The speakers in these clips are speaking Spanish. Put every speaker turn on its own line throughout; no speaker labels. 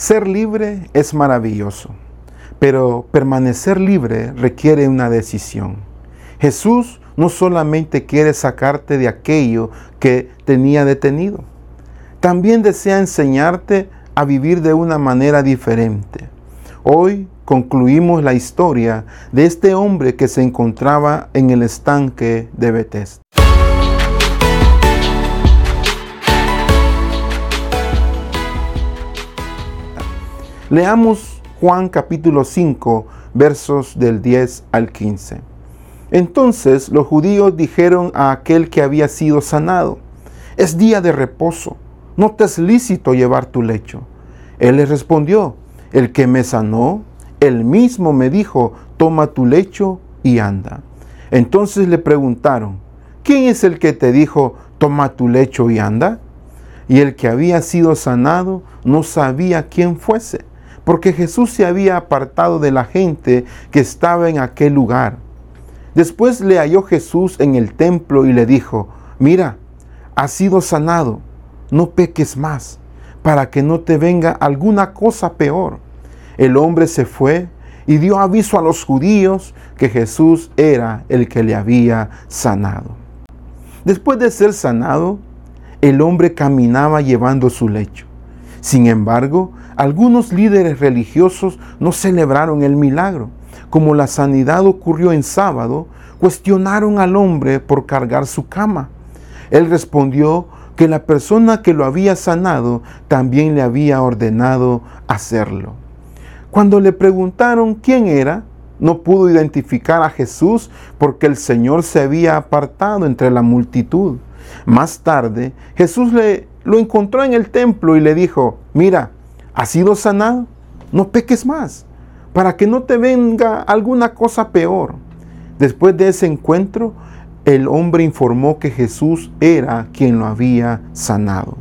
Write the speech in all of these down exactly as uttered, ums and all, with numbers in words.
Ser libre es maravilloso, pero permanecer libre requiere una decisión. Jesús no solamente quiere sacarte de aquello que tenía detenido, también desea enseñarte a vivir de una manera diferente. Hoy concluimos la historia de este hombre que se encontraba en el estanque de Betesda. Leamos Juan capítulo cinco, versos del diez al quince. Entonces los judíos dijeron a aquel que había sido sanado: es día de reposo, no te es lícito llevar tu lecho. Él les respondió: el que me sanó, él mismo me dijo: toma tu lecho y anda. Entonces le preguntaron: ¿quién es el que te dijo: toma tu lecho y anda? Y el que había sido sanado no sabía quién fuese, porque Jesús se había apartado de la gente que estaba en aquel lugar. Después le halló Jesús en el templo y le dijo: mira, has sido sanado, no peques más, para que no te venga alguna cosa peor. El hombre se fue y dio aviso a los judíos que Jesús era el que le había sanado. Después de ser sanado, el hombre caminaba llevando su lecho. Sin embargo, algunos líderes religiosos no celebraron el milagro. Como la sanidad ocurrió en sábado, cuestionaron al hombre por cargar su cama. Él respondió que la persona que lo había sanado también le había ordenado hacerlo. Cuando le preguntaron quién era, no pudo identificar a Jesús porque el Señor se había apartado entre la multitud. Más tarde, Jesús le, lo encontró en el templo y le dijo: mira, has sido sanado, no peques más, para que no te venga alguna cosa peor. Después de ese encuentro, el hombre informó que Jesús era quien lo había sanado.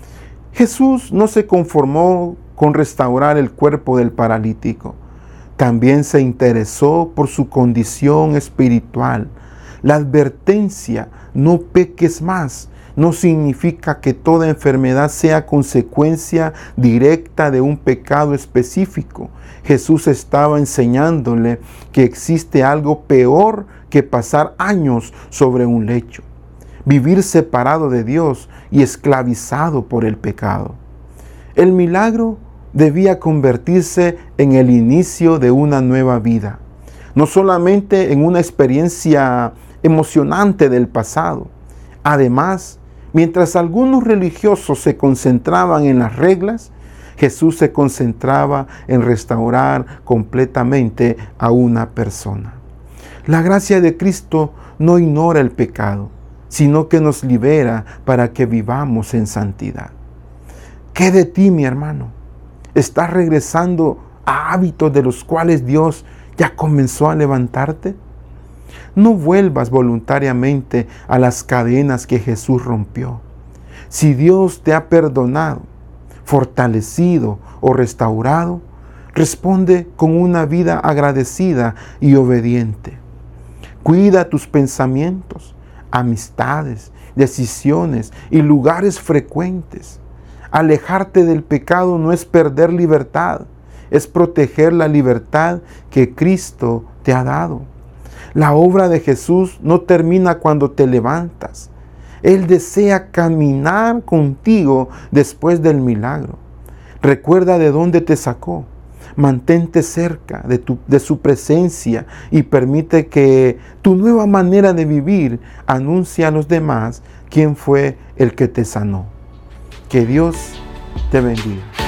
Jesús no se conformó con restaurar el cuerpo del paralítico. También se interesó por su condición espiritual. La advertencia, no peques más, no significa que toda enfermedad sea consecuencia directa de un pecado específico. Jesús estaba enseñándole que existe algo peor que pasar años sobre un lecho: vivir separado de Dios y esclavizado por el pecado. El milagro debía convertirse en el inicio de una nueva vida, no solamente en una experiencia emocionante del pasado. Además, mientras algunos religiosos se concentraban en las reglas, Jesús se concentraba en restaurar completamente a una persona. La gracia de Cristo no ignora el pecado, sino que nos libera para que vivamos en santidad. ¿Qué de ti, mi hermano? ¿Estás regresando a hábitos de los cuales Dios ya comenzó a levantarte? No vuelvas voluntariamente a las cadenas que Jesús rompió. Si Dios te ha perdonado, fortalecido o restaurado, responde con una vida agradecida y obediente. Cuida tus pensamientos, amistades, decisiones y lugares frecuentes. Alejarte del pecado no es perder libertad, es proteger la libertad que Cristo te ha dado. La obra de Jesús no termina cuando te levantas. Él desea caminar contigo después del milagro. Recuerda de dónde te sacó. Mantente cerca de, tu, de su presencia y permite que tu nueva manera de vivir anuncie a los demás quién fue el que te sanó. Que Dios te bendiga.